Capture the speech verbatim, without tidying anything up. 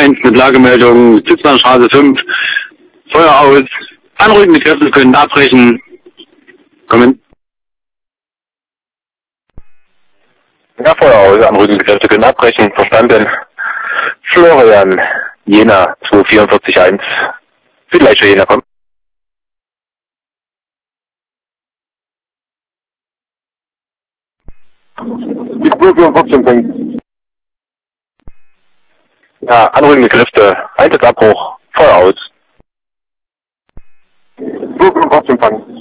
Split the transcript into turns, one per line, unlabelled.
eins mit Lagemeldung Zitzmannstraße fünf. Feuer aus. Anrückende Kräfte können abbrechen. Kommen.
Ja, Feuer aus. Anrückende Kräfte können abbrechen. Verstanden. Florian, Jena zwei vier vier eins. Vielleicht schon Jena kommt. Die zwei vier vier Punkt. Ja, anrückende Kräfte. Einsatzabbruch. Feuer aus. zwei vier vier Punkt.